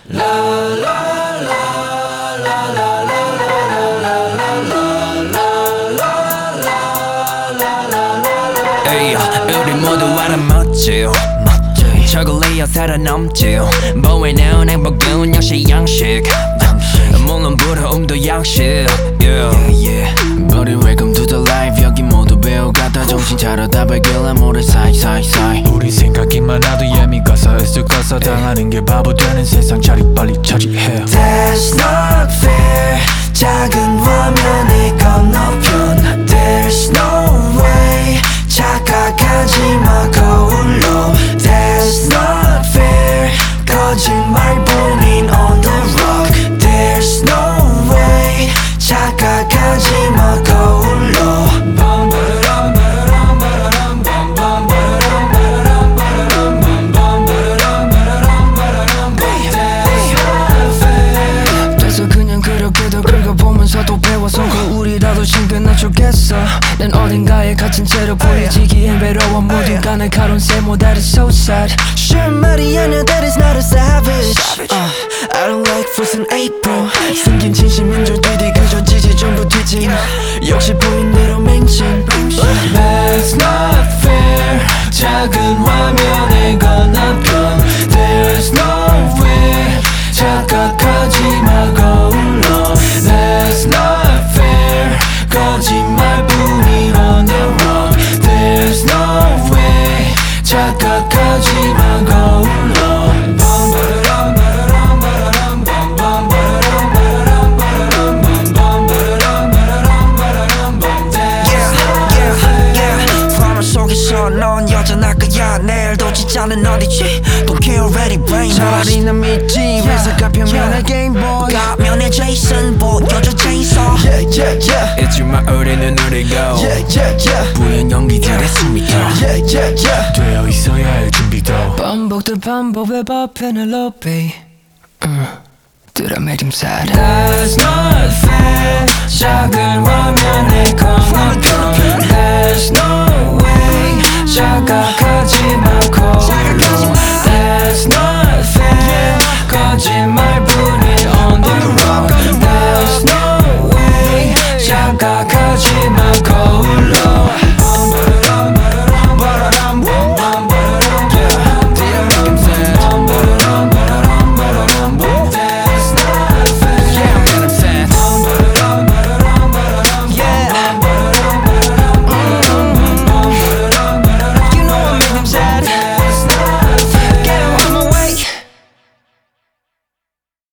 에이, 우리 모두 알아먹지 초콜릿 살아남지 보이는 행복은 역시 양식 물론 부러움도 양식 Buddy welcome to the life 여기 모두 배워가다 정신 차려다 발견한 모래 사이사이사이 우리 생각이 많아도 예미가 서있을 거서 당하는 게 바보 되는 세상 자리 빨리 차지해 That's not fair 작은 화면의 건너편 There's no way 착각하지 마 거울로 That's not fair 거짓말뿐인 on the rock There's no way 착각하지 마 거울로 그래서 그냥 그렇게도 긁어보면서도 배워서 거울이라도 신겨놔 주겠어 난 어딘가에 갇힌 채로 보이지기엔 외로워 모두가 날카로운 세모 That is so sad 쉬운 말이 아니야 that is not a savage I don't like fruits in April 숨긴 진심인 줄 뒤뒤 그저 지지 전부 뒤짐 역시 보인 대로 맹신 That's not fair 작은 화면의 건너편 There's no way 착각하지 마 거울로 That's not fair 거짓말뿐인 on the rock There's no way 착각하지 마 거울로 속에서 넌 여전할 거야 내일도 진짜는 어디지 Don't care already brain 차라리 난 믿지 회사가 평면의 게임보이 가면의 제이슨 보여줘 체인소 It's you my 우리는 우리고 부연 연기들의 숨이 터 되어 있어야 할 준비도 반복될 반복의 밥 페넬로페 드라마 좀 살아 That's not fair 작은 화면의 건너편 There's no way 착각하지 마 거울로 That's not